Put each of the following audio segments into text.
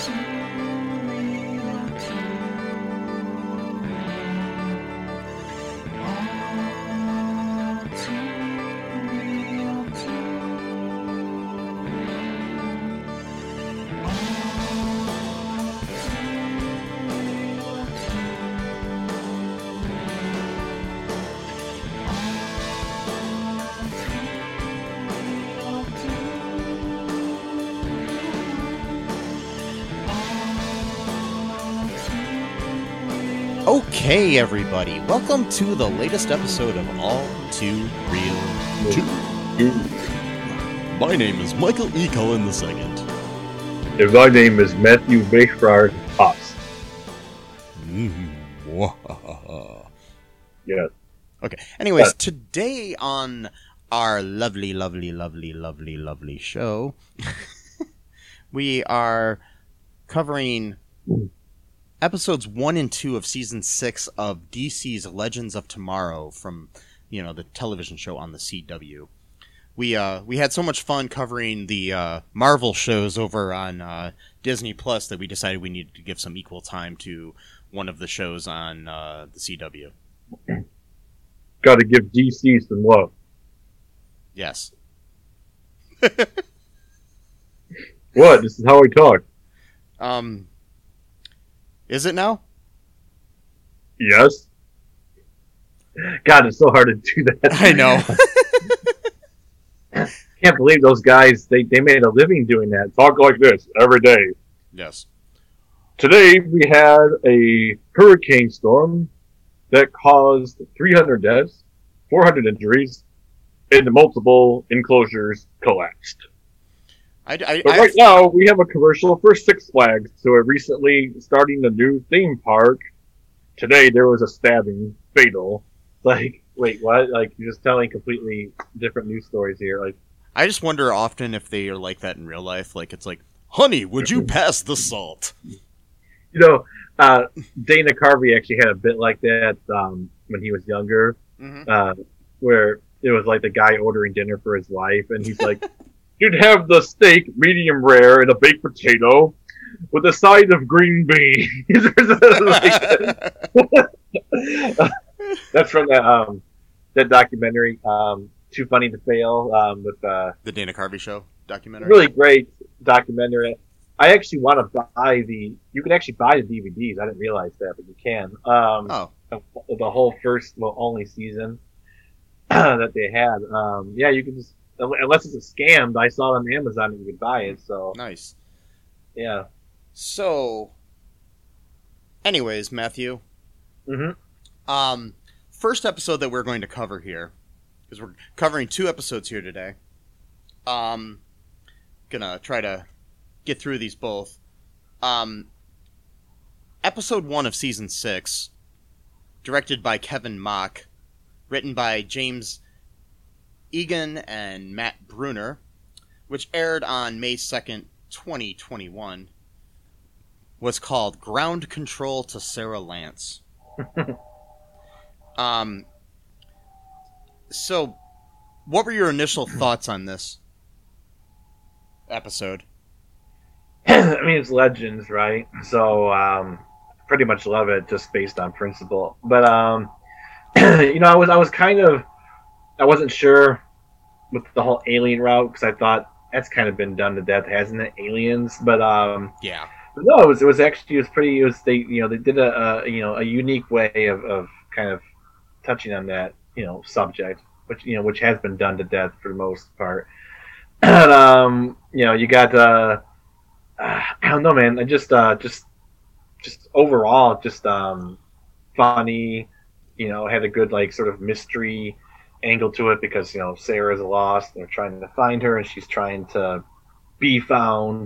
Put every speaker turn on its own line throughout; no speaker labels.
Okay, everybody, welcome to the latest episode of All Too Real 2. My name is Michael E. Cullen II.
And my name is Matthew Bayfrard Pops. Yeah.
Okay, anyways, today on our lovely show, we are covering episodes 1 and 2 of season 6 of DC's Legends of Tomorrow from, the television show on the CW. We had so much fun covering the Marvel shows over on Disney Plus that we decided we needed to give some equal time to one of the shows on the CW.
Got to give DC some love.
Yes.
What? This is how we talk.
Is it now?
Yes. God, it's so hard to do that.
I know.
Can't believe those guys, they made a living doing that. Talk like this every day.
Yes.
Today we had a hurricane storm that caused 300 deaths, 400 injuries, and multiple enclosures collapsed. But right now, we have a commercial for Six Flags. So we're recently starting a new theme park. Today, there was a stabbing, fatal. Like, wait, what? Like, you're just telling completely different news stories here. Like,
I just wonder often if they are like that in real life. Like, it's like, honey, would you pass the salt?
Dana Carvey actually had a bit like that when he was younger, where it was like the guy ordering dinner for his wife, and he's like, you'd have the steak medium rare and a baked potato with a side of green beans. That's from that documentary, Too Funny to Fail, with
the Dana Carvey Show documentary.
Really great documentary. I actually want to buy you can actually buy the DVDs. I didn't realize that, but you can. The whole first, only season that they had. Yeah, you can just, unless it's a scam, I saw it on Amazon and you could buy it, so.
Nice.
Yeah.
So, anyways, Matthew. First episode that we're going to cover here, because we're covering 2 episodes here today. Gonna try to get through these both. Episode 1 of season 6, directed by Kevin Mock, written by James Egan and Matt Brunner, which aired on May 2nd, 2021, was called Ground Control to Sarah Lance. So, what were your initial thoughts on this episode?
I mean, it's Legends, right? So, pretty much love it just based on principle. But, I wasn't sure with the whole alien route because I thought that's kind of been done to death, hasn't it? Aliens, but
yeah.
But no, they did a unique way of kind of touching on that subject, which has been done to death for the most part. And you got I don't know, man. Just overall, funny. Had a good sort of mystery angle to it because Sarah's lost. They're trying to find her, and she's trying to be found.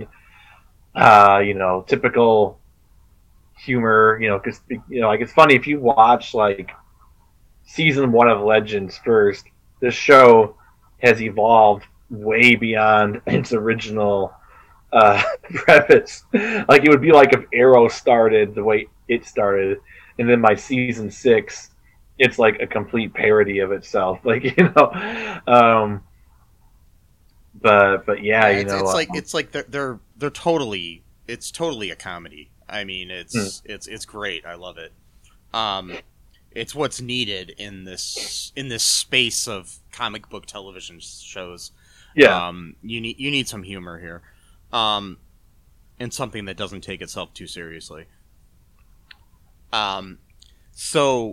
Typical humor. Because it's funny if you watch season 1 of Legends first. This show has evolved way beyond its original preface. It would be like if Arrow started the way it started, and then by season 6 it's like a complete parody of itself. But yeah,
it's like they're totally it's totally a comedy. I mean, it's great. I love it. It's what's needed in this space of comic book television shows.
Yeah.
You need some humor here, and something that doesn't take itself too seriously. So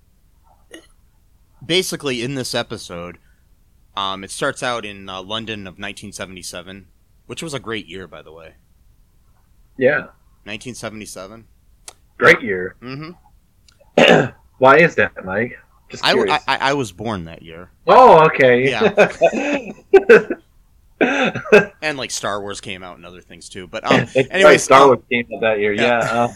basically, in this episode, it starts out in London of 1977, which was a great year, by the way.
Yeah.
1977.
Great year.
Mm-hmm.
Why is that, Mike? Just curious.
I was born that year.
Oh, okay.
Yeah. And like Star Wars came out and other things too. But anyway,
Star Wars came out that year. Yeah.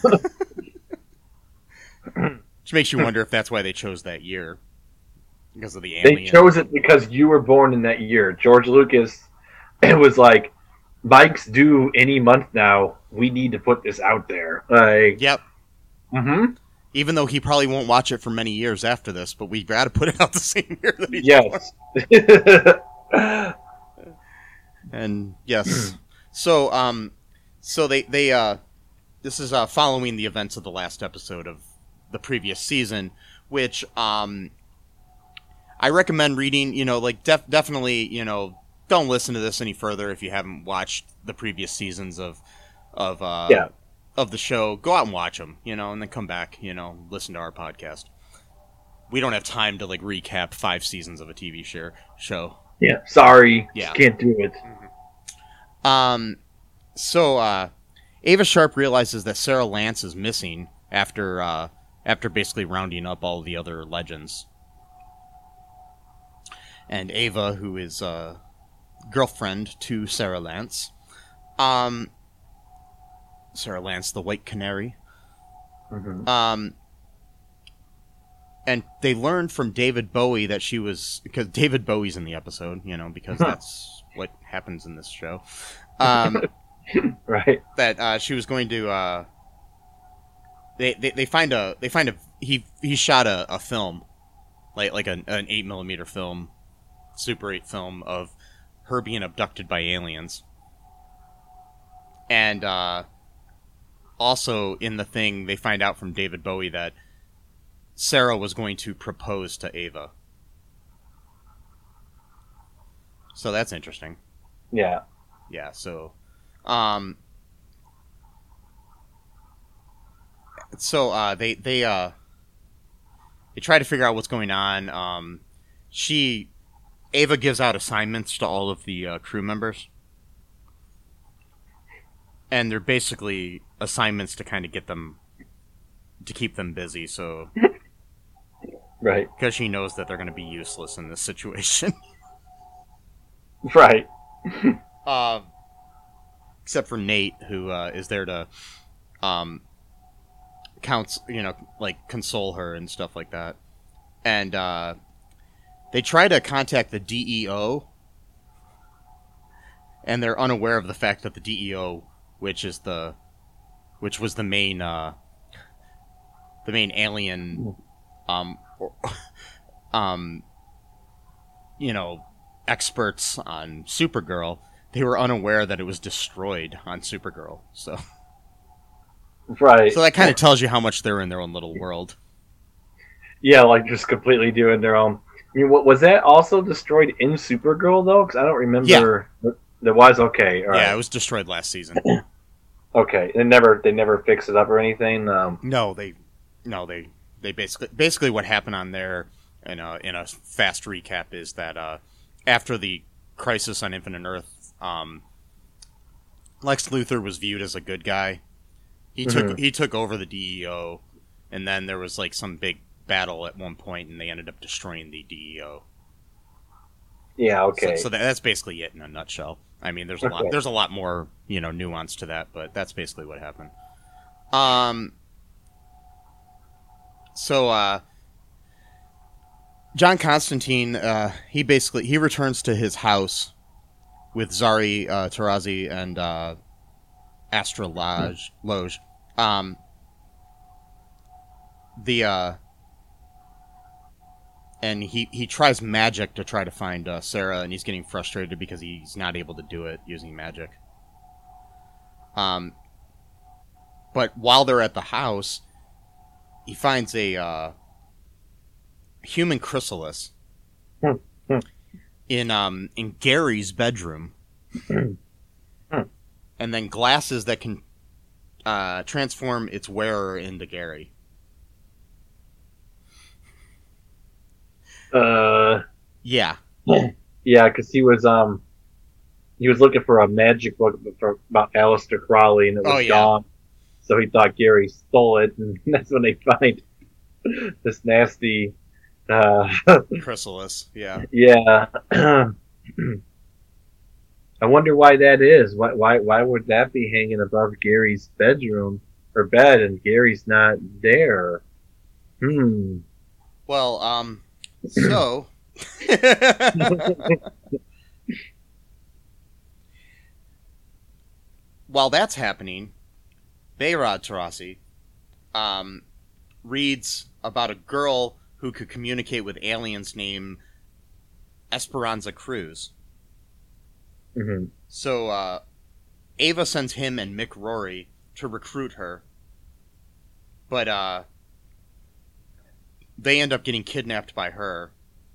Which makes you wonder if that's why they chose that year, because of the alien.
They chose it because you were born in that year. George Lucas, it was like, Mike's due any month now. We need to put this out there. Like,
yep.
Mm-hmm.
Even though he probably won't watch it for many years after this, but we've got to put it out the same year that he's
born.
And yes, so they this is following the events of the last episode of the previous season, which I recommend reading. You know, like definitely, you know, don't listen to this any further if you haven't watched the previous seasons of the show. Go out and watch them, you know, and then come back, you know, listen to our podcast. We don't have time to like recap 5 seasons of a TV show.
Yeah, sorry.
Yeah.
Just can't do it.
Mm-hmm. So Ava Sharp realizes that Sarah Lance is missing after basically rounding up all the other legends. And Ava, who is girlfriend to Sarah Lance, Sarah Lance, the White Canary.
Mm-hmm.
And they learned from David Bowie that she was, because David Bowie's in the episode, you know, because that's what happens in this show.
Right.
That she was going to. They find he shot a film, like an 8mm film, Super 8 film of her being abducted by aliens. And also in the thing, they find out from David Bowie that Sarah was going to propose to Ava. So that's interesting.
Yeah.
Yeah, so they try to figure out what's going on. Ava gives out assignments to all of the crew members. And they're basically assignments to kind of keep them busy, so
right.
Because she knows that they're going to be useless in this situation.
Right.
Except for Nate, who is there to console her and stuff like that. And they try to contact the DEO, and they're unaware of the fact that the DEO, which was the main alien, experts on Supergirl, they were unaware that it was destroyed on Supergirl. So,
right.
So that kind of tells you how much they're in their own little world.
Yeah, like just completely doing their own. I mean, what was that also destroyed in Supergirl though? Because I don't remember.
Yeah.
That was okay. All right.
Yeah, it was destroyed last season.
Okay, they never fixed it up or anything.
No, they basically what happened on there in a fast recap is that after the Crisis on Infinite Earth, Lex Luthor was viewed as a good guy. He took over the DEO, and then there was like some big battle at one point, and they ended up destroying the DEO.
Yeah. Okay.
So that's basically it in a nutshell. I mean, there's a lot more nuance to that, but that's basically what happened. So John Constantine, he returns to his house with Zari Tarazi and Astra Loge. And he tries magic to try to find Sarah, and he's getting frustrated because he's not able to do it using magic. But while they're at the house, he finds a human chrysalis in Gary's bedroom, and then glasses that can transform its wearer into Gary. Yeah.
Yeah, because he was looking for a magic book about Aleister Crowley, and it was gone. So he thought Gary stole it, and that's when they find this nasty
chrysalis. Yeah.
Yeah. I wonder why that is. Why would that be hanging above Gary's bedroom or bed, and Gary's not there?
Well, so. While that's happening, Behrad Tarasi reads about a girl who could communicate with aliens named Esperanza Cruz.
Mm-hmm.
So Ava sends him and Mick Rory to recruit her, but they end up getting kidnapped by her.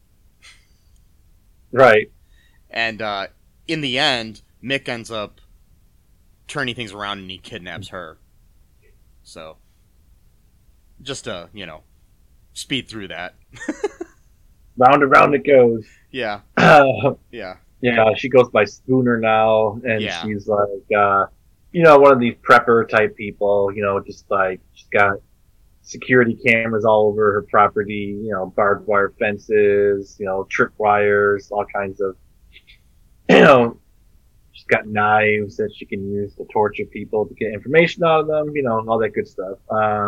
Right.
And in the end, Mick ends up turning things around and he kidnaps her. So, just to, speed through that.
Round and round it goes.
Yeah. Yeah.
Yeah, she goes by Spooner now, and she's like, one of these prepper type people, just like, she's got security cameras all over her property, barbed wire fences, tripwires, all kinds of, she's got knives that she can use to torture people to get information out of them, all that good stuff.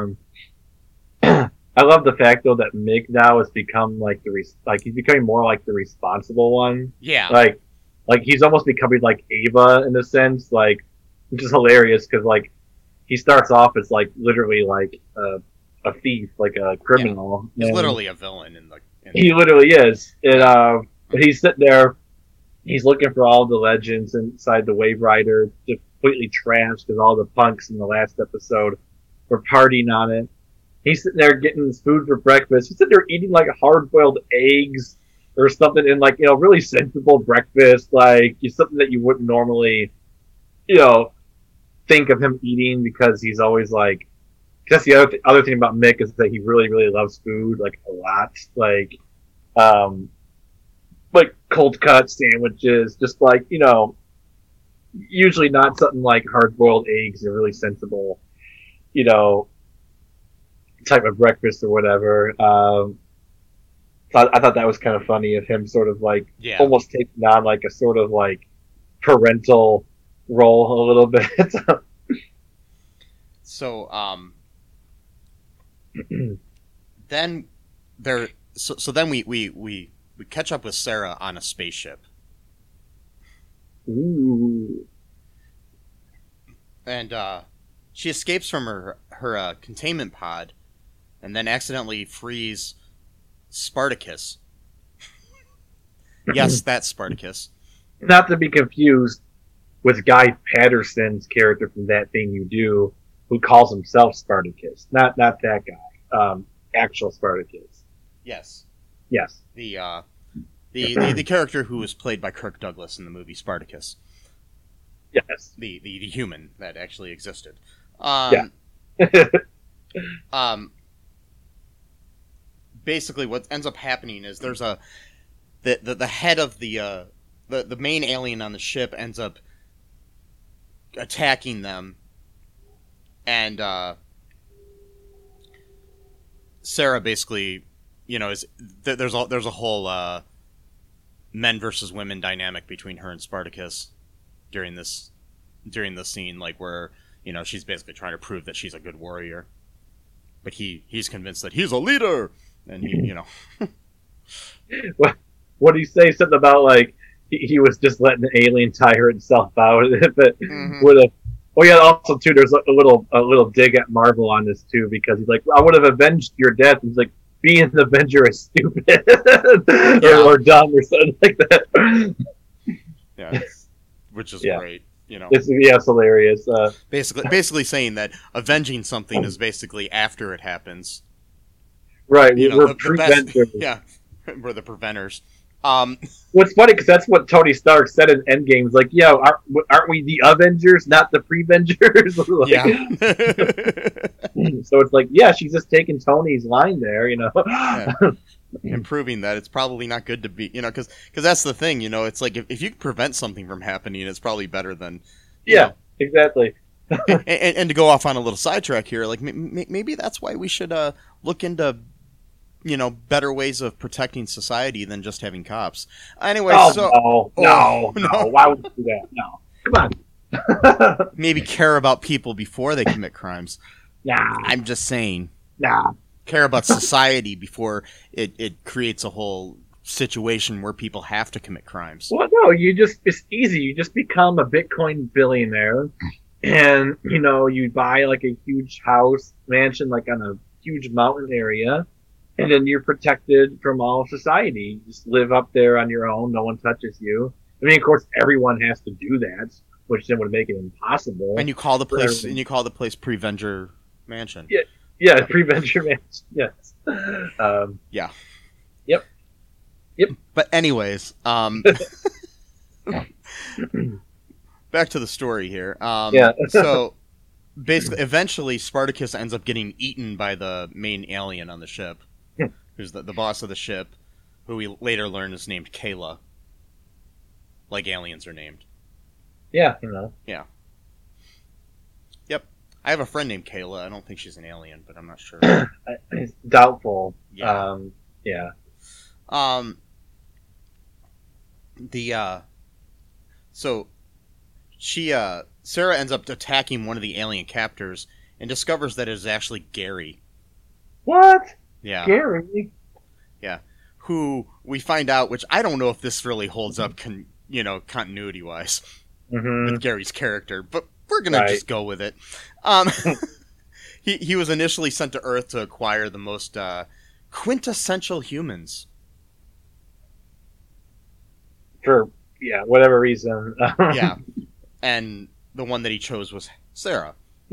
I love the fact though that Mick now has become he's becoming more like the responsible one.
Yeah.
Like he's almost becoming like Ava in a sense, which is hilarious because he starts off as literally a thief, like a criminal.
Yeah. He's literally a villain
He literally is. But he's sitting there, he's looking for all the legends inside the Wave Rider, completely trashed because all the punks in the last episode were partying on it. He's sitting there getting his food for breakfast. He's sitting there eating hard-boiled eggs or something in really sensible breakfast, something that you wouldn't normally, think of him eating because he's always that's the other thing about Mick is that he really, really loves food, a lot. Cold cut sandwiches, just usually not something like hard-boiled eggs or really sensible, type of breakfast or whatever. I thought that was kind of funny of him sort of almost taking on a sort of parental role a little bit.
So then then we catch up with Sarah on a spaceship.
Ooh.
And she escapes from her containment pod and then accidentally frees Spartacus. Yes, that's Spartacus.
Not to be confused with Guy Patterson's character from That Thing You Do, who calls himself Spartacus. Not that guy. Actual Spartacus.
Yes.
Yes.
The character who was played by Kirk Douglas in the movie Spartacus.
Yes.
The human that actually existed. Basically, what ends up happening is there's the head of the main alien on the ship ends up attacking them, and Sarah basically, there's a whole men versus women dynamic between her and Spartacus during this scene, where she's basically trying to prove that she's a good warrior, but he's convinced that he's a leader. And he,
What do you say? Something about he was just letting the alien tire itself out, but would have. Oh yeah, also too, there's a little dig at Marvel on this too because he's I would have avenged your death. He's being an Avenger is stupid or dumb or something like that.
Yeah, which is great. You know,
it's hilarious.
basically saying that avenging something is basically after it happens.
Right,
You know,
we're
the
preventers.
best, yeah, we're the preventers.
What's funny because that's what Tony Stark said in Endgame. He's like, "Yo, aren't we the Avengers, not the Prevengers?" Like,
yeah.
so it's like, yeah, she's just taking Tony's line there, you know.
Yeah. And proving that it's probably not good to be, you know, because that's the thing, you know, it's like if you can prevent something from happening, it's probably better than,
Yeah, exactly.
and to go off on a little sidetrack here, like maybe that's why we should look into, you know, better ways of protecting society than just having cops. Anyway,
no, why would you do that? No, come on.
Maybe care about people before they commit crimes.
Nah,
I'm just saying.
nah.
Care about society before it creates a whole situation where people have to commit crimes.
Well, no, it's easy. You just become a Bitcoin billionaire, and you know you buy like a huge house mansion like on a huge mountain area, and then you're protected from all society. You just live up there on your own. No one touches you. I mean, of course, everyone has to do that, which then would make it impossible.
And you call the place Prevenger Mansion.
Yeah, Preventure Mansion. Yes.
Yeah.
Yep.
But anyways, back to the story here.
Yeah.
So basically, eventually, Spartacus ends up getting eaten by the main alien on the ship, who's the boss of the ship, who we later learn is named Kayla. Like aliens are named.
Yeah, you know.
Yeah. Yep. I have a friend named Kayla. I don't think she's an alien, but I'm not sure.
It's doubtful.
Yeah.
Yeah.
So Sarah ends up attacking one of the alien captors and discovers that it is actually Gary.
What?
Yeah.
Gary?
Yeah. Who we find out, which I don't know if this really holds up, continuity wise with Gary's character, but we're gonna just go with it. He was initially sent to Earth to acquire the most quintessential humans.
For whatever reason.
Yeah, and the one that he chose was Sarah.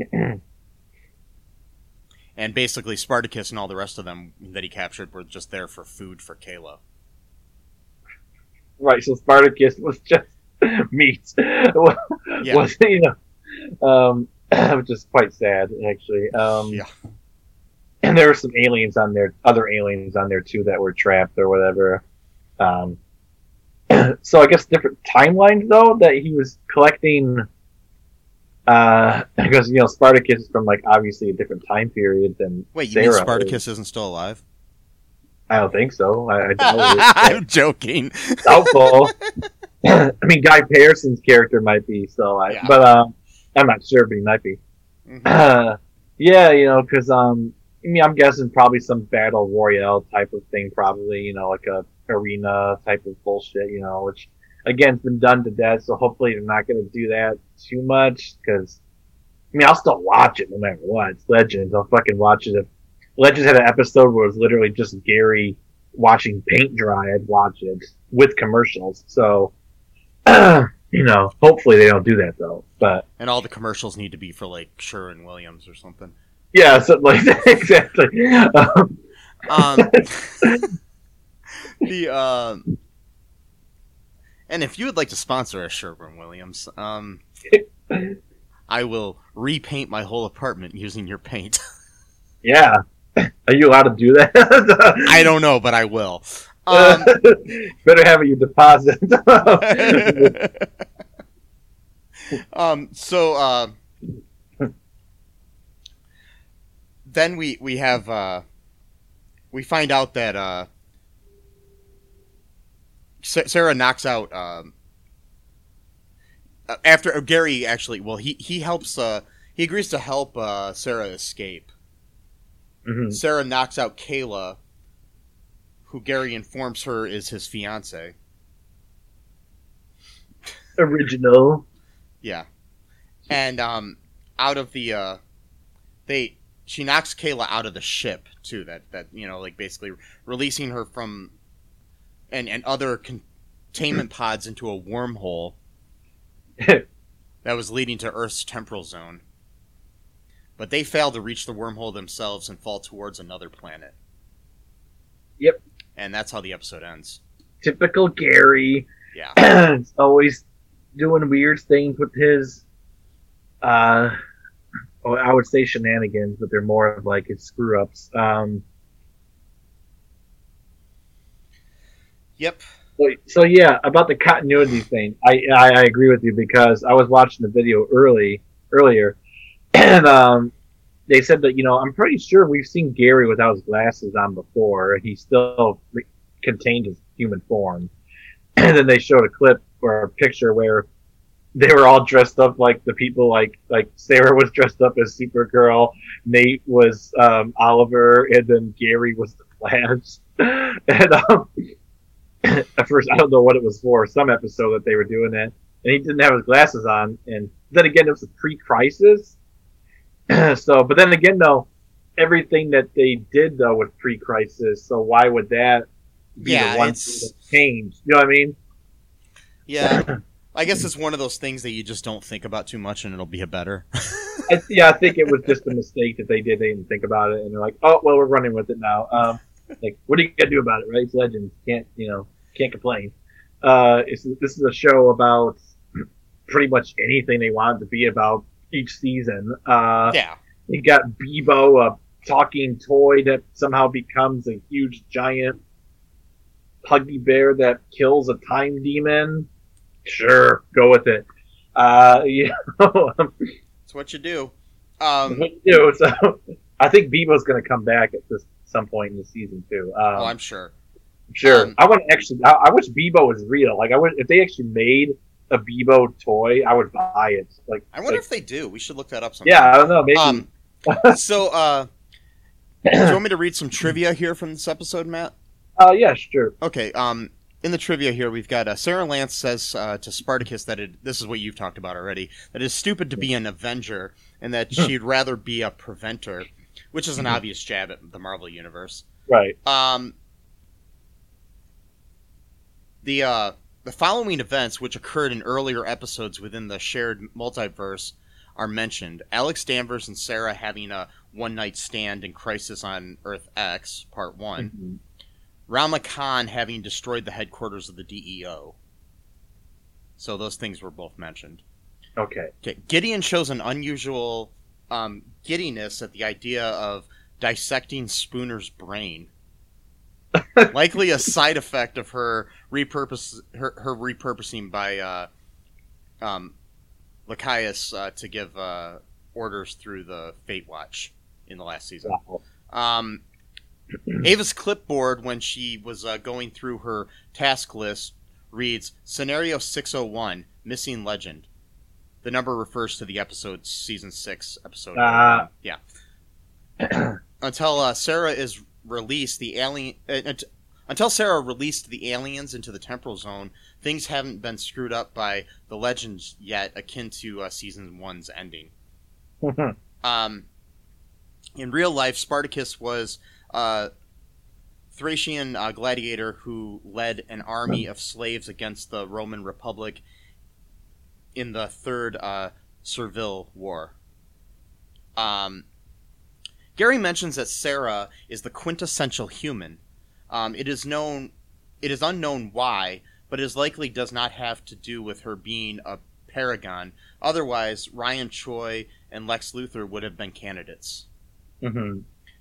And basically, Spartacus and all the rest of them that he captured were just there for food for Kayla.
Right, so Spartacus was just meat.
Yeah.
Was, you know, which is quite sad, actually.
Yeah.
And there were some aliens on there, other aliens on there too that were trapped or whatever. So I guess different timelines though that he was collecting. Because you know Spartacus is from like obviously a different time period than
Wait, you
Sarah
mean Spartacus isn't still alive?
I don't think so. I doubt it.
I'm joking.
Doubtful. I mean, Guy Pearson's character might be still alive,
Yeah.
but I'm not sure, but he might be.
Mm-hmm.
Yeah, you know, because I mean, I'm guessing probably some battle royale type of thing, probably, you know, like a arena type of bullshit, you know, which again has been done to death. So hopefully they're not going to do that too much. Because I mean, I'll still watch it no matter what. It's Legends. I'll fucking watch it. If Legends had an episode where it was literally just Gary watching paint dry, I'd watch it with commercials. So, you know, hopefully they don't do that though. But
And all the commercials need to be for like Sherwin-Williams or something.
yeah, something like that. Exactly.
And if you would like to sponsor a Sherwin-Williams, I will repaint my whole apartment using your paint.
Yeah. Are you allowed to do that?
I don't know, but I will.
Better have your deposit.
Then we have we find out that Sarah knocks out after Gary actually. Well, he helps. He agrees to help Sarah escape.
Mm-hmm.
Sarah knocks out Kayla, who Gary informs her is his fiance.
Original.
Yeah, and out of the she knocks Kayla out of the ship too. That you know, like basically releasing her from and other containment pods into a wormhole. that was leading to Earth's temporal zone. But they fail to reach the wormhole themselves and fall towards another planet.
Yep.
And that's how the episode ends.
Typical Gary.
Yeah.
Always doing weird things with his, I would say shenanigans, but they're more of like his screw-ups.
Yep.
So yeah, about the continuity thing, I agree with you because I was watching the video earlier, and they said that I'm pretty sure we've seen Gary without his glasses on before, and he still contained his human form. And then they showed a clip or a picture where they were all dressed up like the people, like Sarah was dressed up as Supergirl, Nate was Oliver, and then Gary was the Flash. And at first, I don't know what it was for, some episode that they were doing that, and he didn't have his glasses on. And then again, it was a pre-crisis. So, but then again, though, everything that they did though was pre-crisis. So why would that be the one thing that changed? You know what I mean?
Yeah, I guess it's one of those things that you just don't think about too much, and it'll be better.
I think it was just a mistake that they did. They didn't think about it, and they're like, "Oh, well, we're running with it now." Like, what are you gonna do about it, right? It's Legends. Can't complain. This is a show about pretty much anything they want it to be about each season.
Yeah.
You got Bebo, a talking toy that somehow becomes a huge giant puggy bear that kills a time demon. Sure, go with it.
It's what you do.
So I think Bebo's going to come back at some point in the season too.
I'm sure.
Sure. I wish Bebo was real. Like, if they actually made a Bebo toy, I would buy it.
I wonder if they do. We should look that up sometime.
Yeah, I don't know. Maybe.
So, do you want me to read some trivia here from this episode, Matt?
Yeah, sure.
Okay. In the trivia here, we've got Sarah Lance says to Spartacus that this is what you've talked about already, that it's stupid to be an Avenger and that she'd rather be a Preventer, which is an obvious jab at the Marvel Universe.
Right.
The following events, which occurred in earlier episodes within the shared multiverse, are mentioned. Alex Danvers and Sarah having a one-night stand in Crisis on Earth X, Part 1. Mm-hmm. Rama Khan having destroyed the headquarters of the DEO. So those things were both mentioned.
Okay.
Gideon shows an unusual giddiness at the idea of dissecting Spooner's brain. Likely a side effect of her repurposing by Lachias to give orders through the Fate Watch in the last season. Wow. Ava's clipboard, when she was going through her task list, reads Scenario 601, Missing Legend. The number refers to the episode, Season 6, Episode 1. Yeah. Until Sarah is released, until Sarah released the aliens into the temporal zone, things haven't been screwed up by the Legends yet, akin to Season 1's ending. In real life, Spartacus was a Thracian gladiator who led an army of slaves against the Roman Republic in the Third Servile War. Gary mentions that Sarah is the quintessential human. It is unknown why, but it likely does not have to do with her being a paragon. Otherwise, Ryan Choi and Lex Luthor would have been candidates.
Mm-hmm.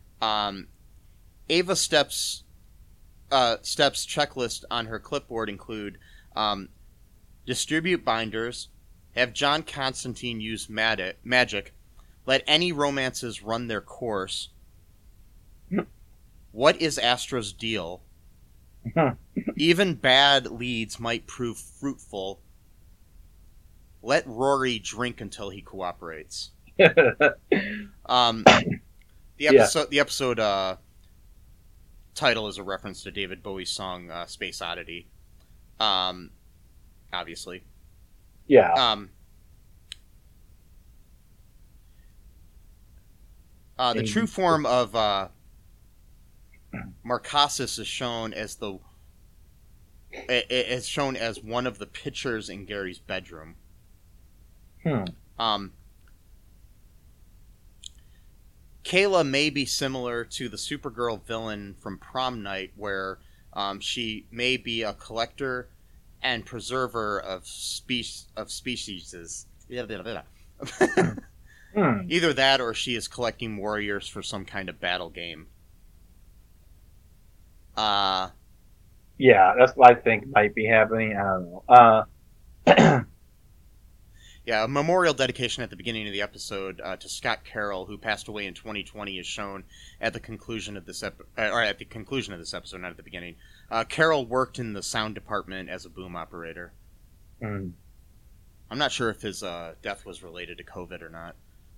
Ava Steps' checklist on her clipboard include distribute binders, have John Constantine use magic, let any romances run their course. What is Astra's deal? Even bad leads might prove fruitful. Let Rory drink until he cooperates. The episode title is a reference to David Bowie's song Space Oddity. Obviously.
Yeah.
The true form of Marcasis is shown as one of the pictures in Gary's bedroom. Kayla may be similar to the Supergirl villain from Prom Night, where she may be a collector and preserver of species. Either that, or she is collecting warriors for some kind of battle game.
Yeah, that's what I think might be happening. I don't know.
Yeah, a memorial dedication at the beginning of the episode to Scott Carroll, who passed away in 2020, is shown at the conclusion of this at the conclusion of this episode, not at the beginning. Carroll worked in the sound department as a boom operator. I'm not sure if his death was related to COVID or not.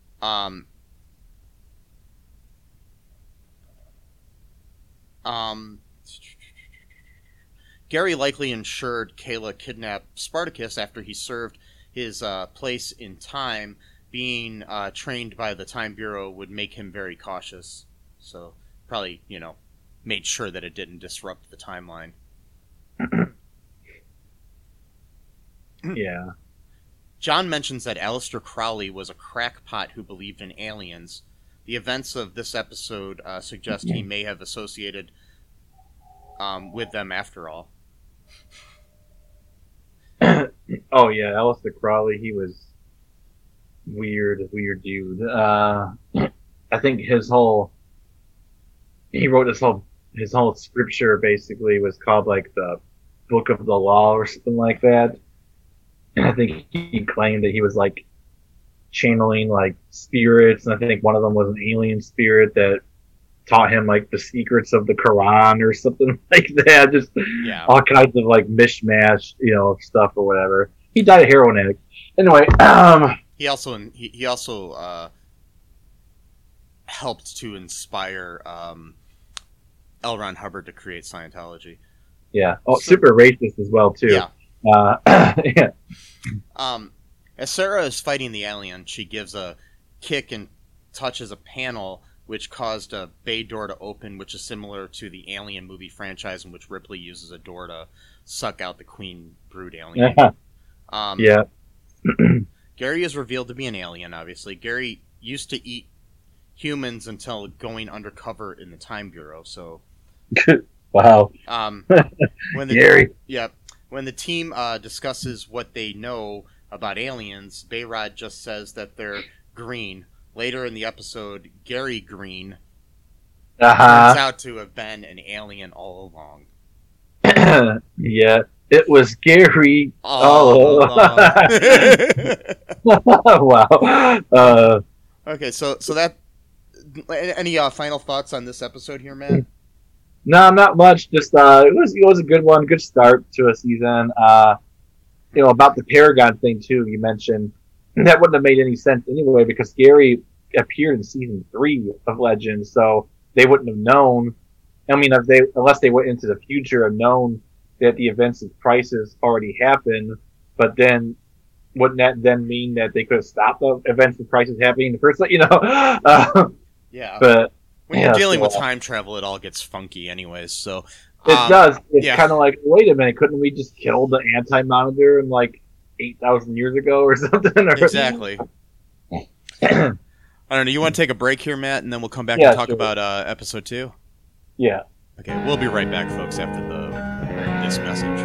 Gary likely ensured Kayla kidnapped Spartacus after he served his place in time. Being trained by the Time Bureau would make him very cautious. So probably, made sure that it didn't disrupt the timeline.
Yeah.
John mentions that Aleister Crowley was a crackpot who believed in aliens. The events of this episode suggest he may have associated with them after all.
Oh yeah, Aleister Crowley, he was weird dude. I think he wrote his whole scripture basically was called like the Book of the Law or something like that. And I think he claimed that he was like channeling like spirits, and I think one of them was an alien spirit that taught him like the secrets of the Quran or something like that. Just all kinds of like mishmash, stuff or whatever. He died a heroin addict. Anyway,
he also helped to inspire L. Ron Hubbard to create Scientology.
Yeah. Oh, super racist as well too.
Yeah.
Yeah.
As Sarah is fighting the alien, she gives a kick and touches a panel which caused a bay door to open, which is similar to the Alien movie franchise in which Ripley uses a door to suck out the Queen Brood alien.
Yeah.
Gary is revealed to be an alien, obviously. Gary used to eat humans until going undercover in the Time Bureau, so...
Wow.
Gary. Yeah. When the team discusses what they know about aliens, Bayrod just says that they're green. Later in the episode, Gary Green turns out to have been an alien all along.
Yeah, it was Gary all along. Wow.
Okay, so that. Any final thoughts on this episode here, Matt?
No, not much. Just it was a good one, good start to a season. About the Paragon thing too. You mentioned. That wouldn't have made any sense anyway because Gary appeared in season 3 of Legends, so they wouldn't have known. I mean, unless they went into the future and known that the events of Crisis already happened, but then wouldn't that then mean that they could have stopped the events of Crisis happening in the first place?
Yeah.
But
when you're dealing with time travel, it all gets funky, anyways. So
it does. It's kind of like, wait a minute, couldn't we just kill the Anti-Monitor and 8,000 years ago or something?
Exactly. I don't know. You want to take a break here, Matt, and then we'll come back and talk about episode 2?
Yeah.
Okay, we'll be right back, folks, after this message.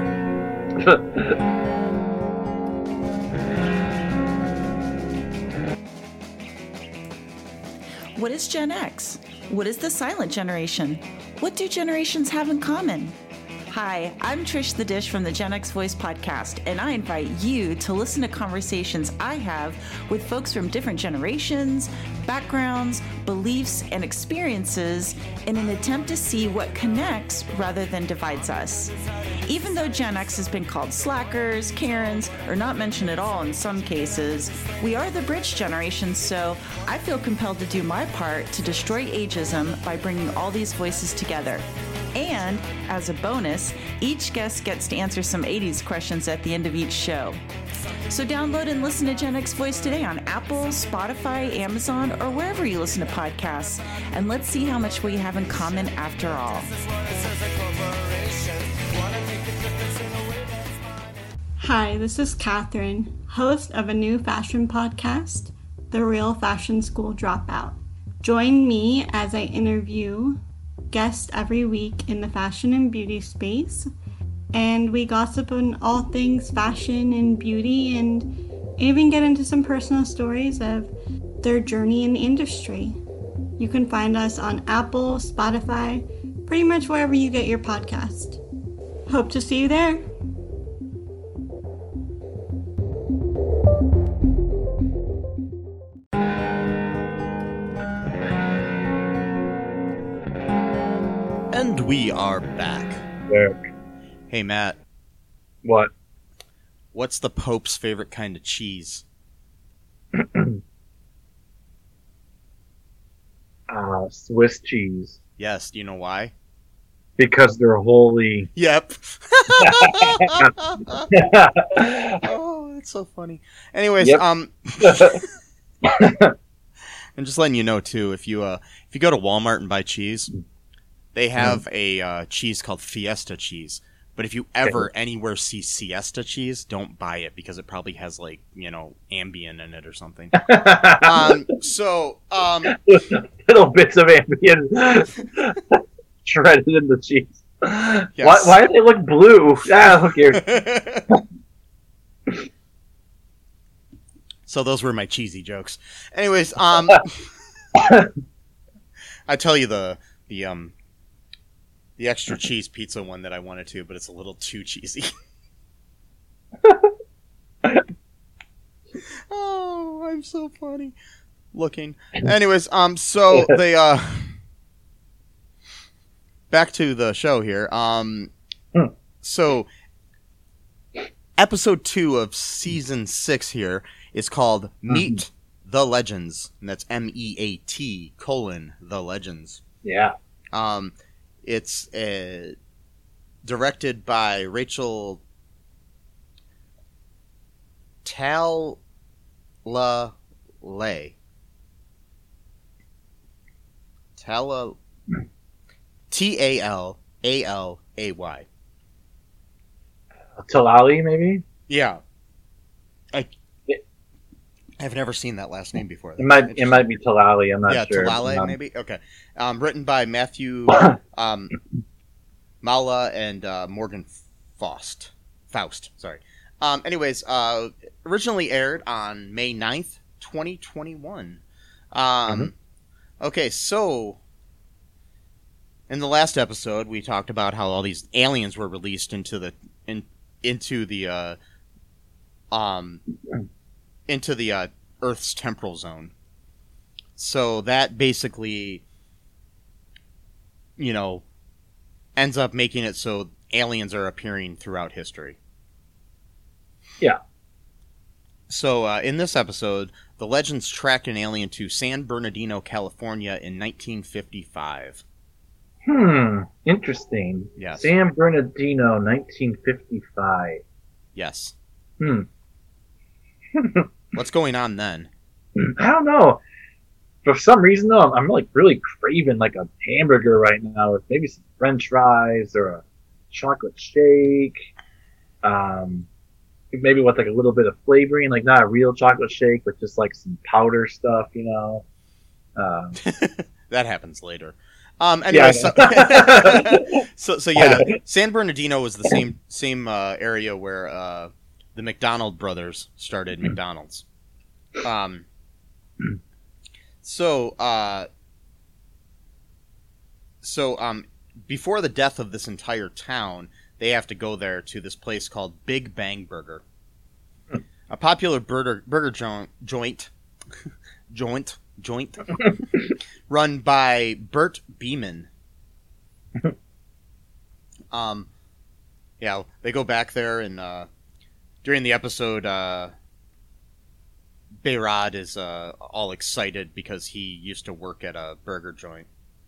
What is Gen X? What is the silent generation? What do generations have in common? Hi, I'm Trish the Dish from the Gen X Voice podcast, and I invite you to listen to conversations I have with folks from different generations, backgrounds, beliefs, and experiences in an attempt to see what connects rather than divides us. Even though Gen X has been called slackers, Karens, or not mentioned at all in some cases, we are the bridge generation, so I feel compelled to do my part to destroy ageism by bringing all these voices together. And, as a bonus, each guest gets to answer some 80s questions at the end of each show. So download and listen to Gen X Voice today on Apple, Spotify, Amazon, or wherever you listen to podcasts. And let's see how much we have in common after all.
Hi, this is Catherine. host of a new fashion podcast, The Real Fashion School Dropout. Join me as I interview guests every week in the fashion and beauty space, and we gossip on all things fashion and beauty, and even get into some personal stories of their journey in the industry. You can find us on Apple, Spotify, pretty much wherever you get your podcast. Hope to see you there.
And we are back.
There.
Hey, Matt,
What?
what's the Pope's favorite kind of cheese?
Swiss cheese.
Yes, do you know why?
Because they're holy.
Yep. Oh, it's so funny. Anyways,
Yep.
and just letting you know too, if you go to Walmart and buy cheese, they have a cheese called Fiesta cheese. But if you ever anywhere see Siesta cheese, don't buy it because it probably has like, Ambien in it or something.
Little bits of Ambien shredded in the cheese.
Yes.
Why do they look blue? Who cares?
So those were my cheesy jokes. Anyways, I tell you the extra cheese pizza one that I wanted to, but it's a little too cheesy. Oh, I'm so funny looking. Anyways, so they back to the show here. So episode 2 of season 6 here is called Meet the Legends, and that's MEAT : the Legends.
Yeah.
It's directed by Rachel Talalay. Talallay.
Talali, maybe?
Yeah. I've never seen that last name before.
It might be Talali, I'm not sure.
Yeah, Talale, maybe? Okay. Written by Matthew Mala and Morgan Faust. Sorry. Anyways, originally aired on May 9th, 2021. Okay, so in the last episode, we talked about how all these aliens were released into the Earth's temporal zone. So that basically, ends up making it so aliens are appearing throughout history.
Yeah.
So in this episode, the Legends tracked an alien to San Bernardino, California in 1955.
Interesting.
Yes.
San Bernardino, 1955.
Yes. What's going on then?
I don't know. For some reason, though, I'm like really craving like a hamburger right now, with maybe some French fries or a chocolate shake. Maybe with like a little bit of flavoring, like not a real chocolate shake, but just like some powder stuff,
That happens later. Anyway,
yeah.
so yeah, San Bernardino was the same area where the McDonald brothers started McDonald's. Before the death of this entire town, they have to go there to this place called Big Bang Burger, a popular burger joint run by Bert Beeman. Yeah, they go back there, and during the episode, Behrad is all excited because he used to work at a burger joint.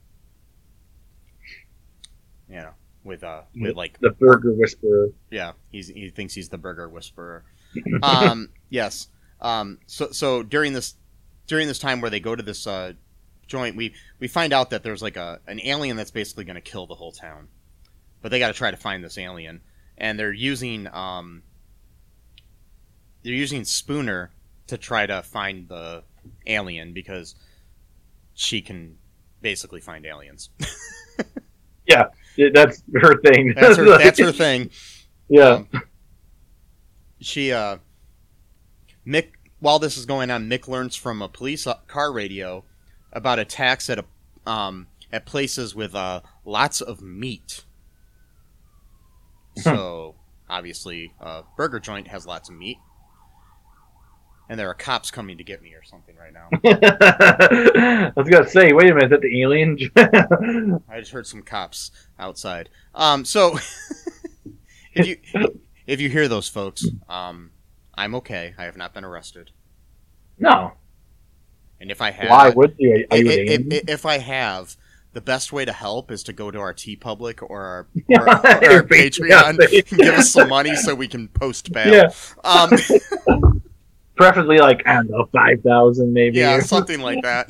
With like
the Burger Whisperer.
Yeah, he thinks he's the Burger Whisperer. Yes. So during this time where they go to this joint, we find out that there's like an alien that's basically going to kill the whole town, but they got to try to find this alien, and they're using they're using Spooner to try to find the alien because she can basically find aliens.
Yeah, that's her thing.
That's her thing.
Yeah.
Mick, while this is going on, Mick learns from a police car radio about attacks at places with lots of meat. So, obviously, burger joint has lots of meat. And there are cops coming to get me or something right now.
I was going to say, wait a minute, is that the alien?
I just heard some cops outside. So, if you hear those folks, I'm okay. I have not been arrested.
No.
And if I have...
Why would you? Are you an alien?
If I have... The best way to help is to go to our TeePublic or our Patreon and give us some money so we can post bail.
Yeah. Preferably like, I don't know, 5,000 maybe.
Yeah, something like that.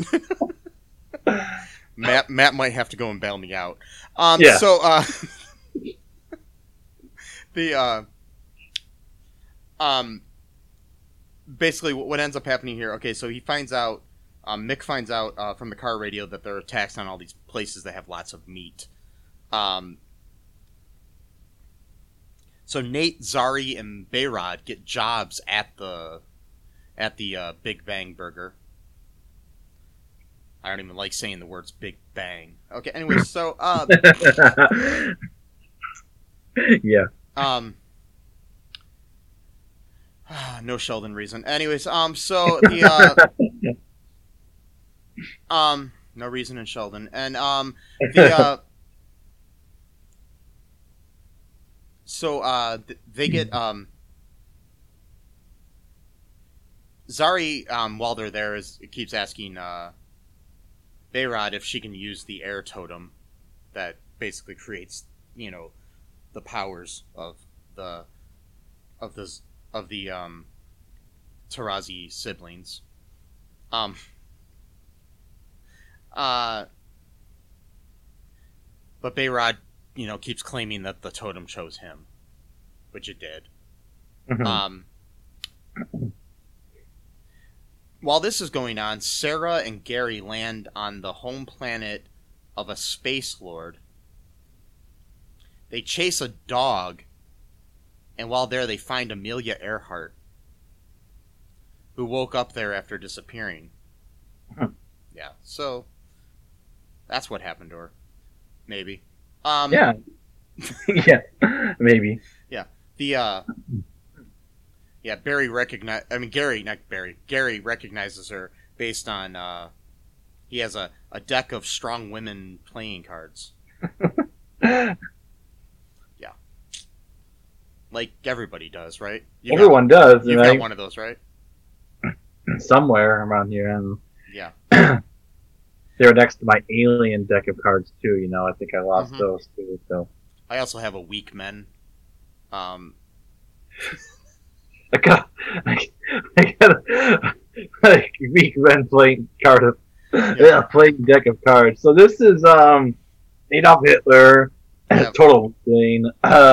Matt might have to go and bail me out.
Yeah.
So, basically what ends up happening here, okay, so he finds out, Mick finds out from the car radio that there are attacks on all these places that have lots of meat. So Nate, Zari, and Bayrod get jobs at the Big Bang Burger. I don't even like saying the words Big Bang. Okay, anyway, so
yeah.
No Sheldon reason. Anyways, so the no reason in Sheldon. And they get Zari, while they're there, keeps asking Bayrod if she can use the air totem that basically creates, the powers of the Tarazi siblings. But Bayrod, keeps claiming that the totem chose him, which it did.
Mm-hmm.
While this is going on, Sarah and Gary land on the home planet of a space lord. They chase a dog, and while there they find Amelia Earhart, who woke up there after disappearing. Yeah, so that's what happened to her. Maybe.
Yeah. Yeah, maybe.
Yeah. Gary recognizes her based on, he has a deck of strong women playing cards. Yeah. Like everybody does, right?
Everyone does.
You've got one of those, right?
Somewhere around here. And
yeah.
They were next to my alien deck of cards, too, I think I lost those, too, so.
I also have a weak men.
I got a weak men playing card of playing deck of cards. So this is Adolf Hitler, total weakling.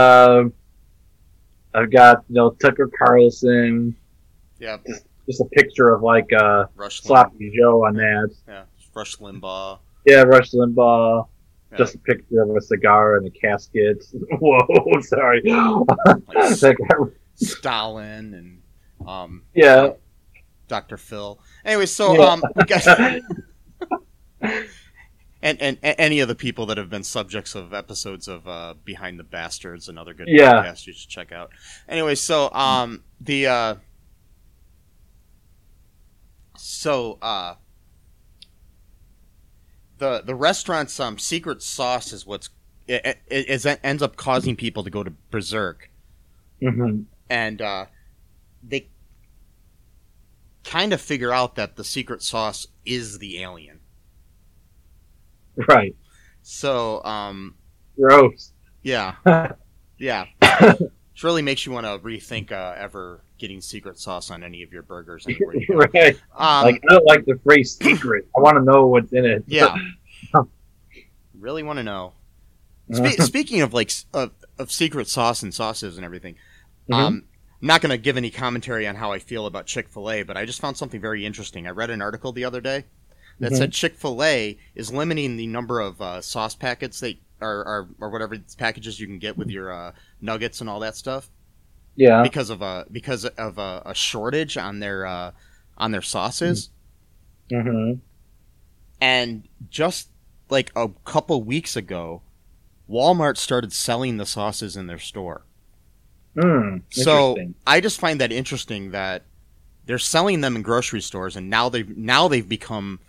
I've got Tucker Carlson.
Yeah.
Just a picture of like Sloppy Joe on that.
Yeah, Rush Limbaugh.
Yeah, Rush Limbaugh.
Yeah.
Just a picture of a cigar and a casket. Whoa, sorry.
Stalin and Dr. Phil. Anyway, so we got and any of the people that have been subjects of episodes of Behind the Bastards, another good podcast you should check out. Anyway, so the restaurant's secret sauce is ends up causing people to go to berserk.
Mm-hmm.
And they kind of figure out that the secret sauce is the alien.
Right.
So,
gross.
Yeah. Yeah. It really makes you want to rethink ever getting secret sauce on any of your burgers anywhere you go.
Right. I don't like the phrase secret. I want to know what's in it.
Yeah. Really want to know. Speaking of of secret sauce and sauces and everything, not going to give any commentary on how I feel about Chick-fil-A, but I just found something very interesting. I read an article the other day that said Chick-fil-A is limiting the number of sauce packets or whatever packages you can get with your nuggets and all that stuff.
Yeah.
Because of a shortage on their sauces.
Mm-hmm.
And just like a couple weeks ago, Walmart started selling the sauces in their store. So I just find that interesting that they're selling them in grocery stores, and now they've become,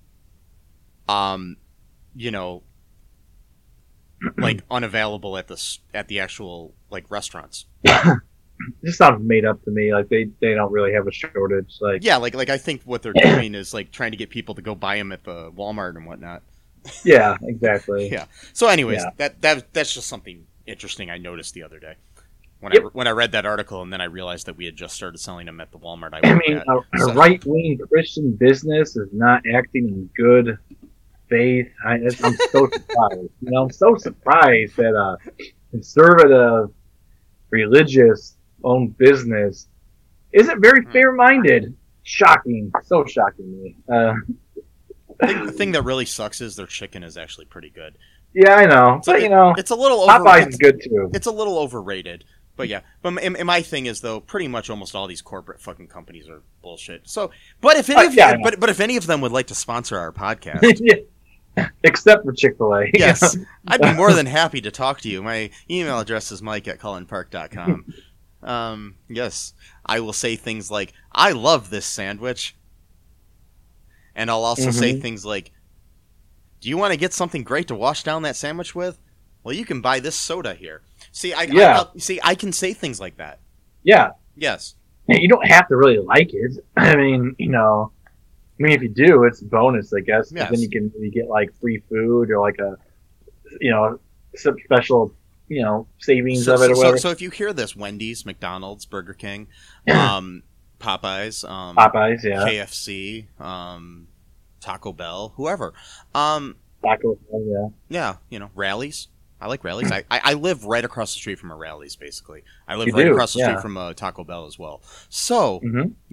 like unavailable at the actual like restaurants.
This sounds made up to me. Like they don't really have a shortage. Like
like I think what they're doing is like trying to get people to go buy them at the Walmart and whatnot.
Yeah, exactly.
Yeah. So, anyways, that's just something interesting I noticed the other day when I read that article, and then I realized that we had just started selling them at the Walmart.
I mean, a right-wing Christian business is not acting in good faith. I'm so surprised. I'm so surprised that a conservative, religious-owned business isn't very fair-minded. Shocking. So shocking to me.
The thing that really sucks is their chicken is actually pretty good.
Yeah, I know.
So
but,
it's a little
Popeyes is good, too.
It's a little overrated. But yeah, but my thing is though, pretty much almost all these corporate fucking companies are bullshit. So, but if any of them would like to sponsor our podcast,
yeah. Except for Chick-fil-A,
yes, I'd be more than happy to talk to you. My email address is mike@cullenpark.com. Yes, I will say things like, "I love this sandwich," and I'll also say things like, "Do you want to get something great to wash down that sandwich with? Well, you can buy this soda here." See, I can say things like that.
Yeah.
Yes.
You don't have to really like it. I mean, if you do, it's a bonus, I guess.
Yes.
Then you get like free food or like a, some special, savings of it or whatever.
So if you hear this, Wendy's, McDonald's, Burger King, Popeyes,
Popeyes, yeah,
KFC, Taco Bell, whoever,
Taco Bell,
yeah, Rallies. I like Rallies. I live right across the street from a Rallies, basically. I live across the street from a Taco Bell as well. So,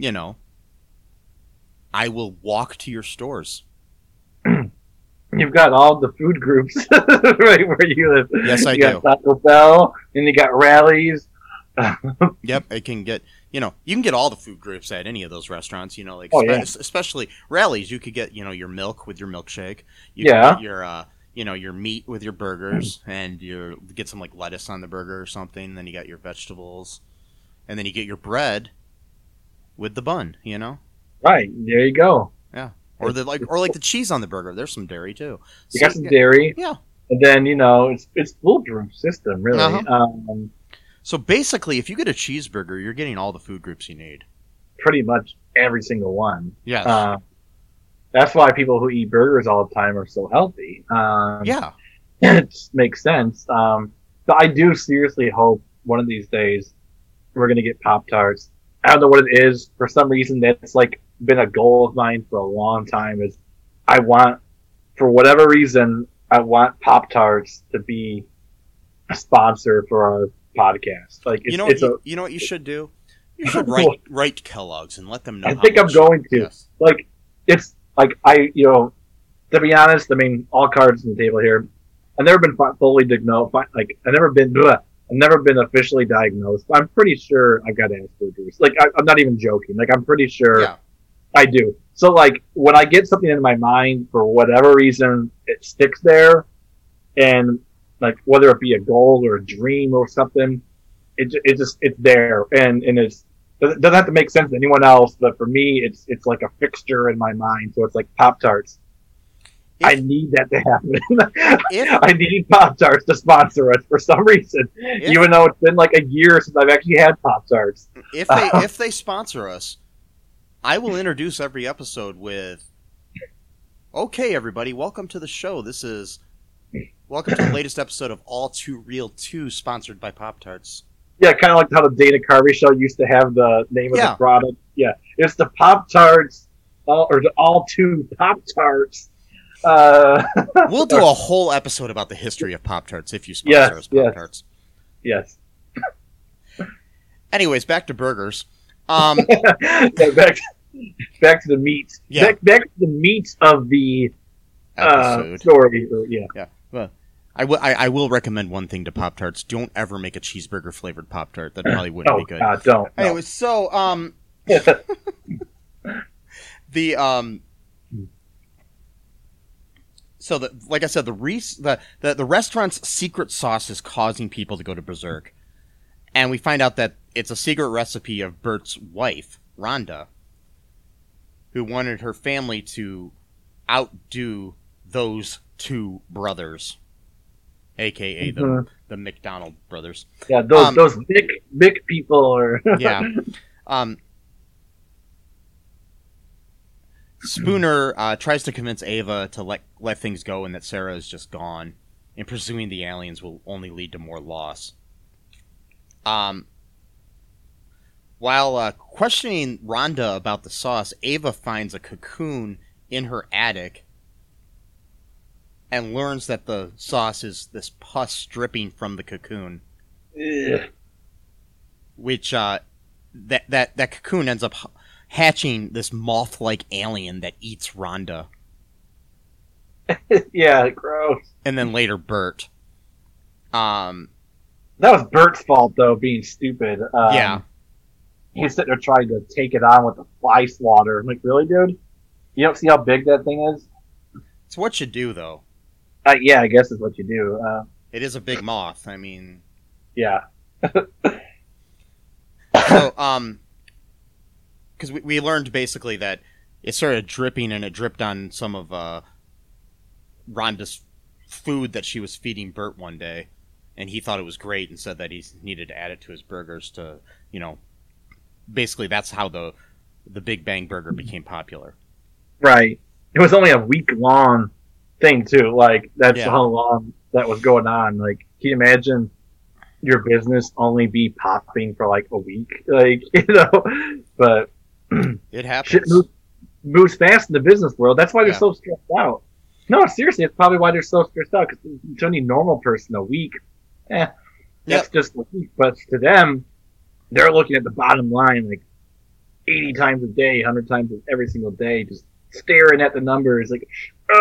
I will walk to your stores.
You've got all the food groups right where you live.
Yes, I do.
You got Taco Bell, and you got Rallies.
Yep, I can get, you can get all the food groups at any of those restaurants, especially Rallies. You could get, your milk with your milkshake. You can get your meat with your burgers, and you get some like lettuce on the burger or something. Then you got your vegetables, and then you get your bread with the bun.
Right, there you go.
Yeah, or the cheese on the burger. There's some dairy too.
You got some dairy.
Yeah,
and then it's foolproof system really.
So basically, if you get a cheeseburger, you're getting all the food groups you need.
Pretty much every single one.
Yes.
That's why people who eat burgers all the time are so healthy.
Yeah.
It makes sense. So I do seriously hope one of these days we're going to get Pop-Tarts. I don't know what it is. For some reason, that's like been a goal of mine for a long time. Is for whatever reason, I want Pop-Tarts to be a sponsor for our podcast. Like,
you know what you should do? You should write Kellogg's and let them know.
I think I'm going to. Yes. Like, it's like to be honest, I mean, all cards on the table here. I've never been fully diagnosed. Like, I've never been officially diagnosed. I'm pretty sure I got Asperger's. Like, I'm not even joking. Like, I'm pretty sure I do. So, like, when I get something in my mind, for whatever reason, it sticks there. And, like, whether it be a goal or a dream or something, it's there. And it doesn't have to make sense to anyone else, but for me, it's like a fixture in my mind. So it's like Pop-Tarts. I need that to happen. I need Pop-Tarts to sponsor us for some reason, even though it's been like a year since I've actually had Pop-Tarts.
If they sponsor us, I will introduce every episode with, "Okay, everybody, welcome to the show. Welcome to the latest episode of All Too Real 2, sponsored by Pop-Tarts."
Yeah, kind of like how the Dana Carvey show used to have the name of the product. Yeah, it's the Pop-Tarts, or the All Too Pop-Tarts.
We'll do a whole episode about the history of Pop-Tarts if you sponsor us Pop-Tarts.
Yes.
Anyways, back to burgers.
Yeah, back to the meat.
Yeah.
Back to the meat of the
Episode.
story. Yeah.
Yeah. Well, I will recommend one thing to Pop-Tarts. Don't ever make a cheeseburger flavored Pop-Tart. That probably wouldn't
Oh
be good.
God, don't. No.
Anyways, so the like I said, the restaurant's secret sauce is causing people to go to berserk, and we find out that it's a secret recipe of Bert's wife, Rhonda, who wanted her family to outdo those two brothers, aka the McDonald brothers.
Yeah, those big people are.
Yeah. Spooner tries to convince Ava to let things go and that Sarah is just gone, and pursuing the aliens will only lead to more loss. While questioning Rhonda about the sauce, Ava finds a cocoon in her attic and learns that the sauce is this pus dripping from the cocoon,
Ugh.
which that cocoon ends up hatching this moth-like alien that eats Rhonda,
Yeah, gross.
and then later Bert.
That was Bert's fault though, being stupid.
Yeah.
He's sitting there trying to take it on with the fly swatter. I'm like, really, dude? You don't see how big that thing is?
It's what you do, though.
Yeah, I guess is what you do.
It is a big moth. I mean,
Yeah.
so because we learned basically that it started dripping and it dripped on some of Rhonda's food that she was feeding Bert one day, and he thought it was great and said that he needed to add it to his burgers to, basically that's how the Big Bang Burger became popular.
Right. It was only a week-long thing, too. Like, that's
Yeah.
how long that was going on. Like, can you imagine your business only be popping for, like, a week? Like, But
It happens.
shit moves fast in the business world. That's why they're
Yeah.
so stressed out. No, seriously, it's probably why they're so stressed out. Because to any normal person, a week, that's just a week. But to them, they're looking at the bottom line, like 80 times a day, 100 times every single day, just staring at the numbers, like,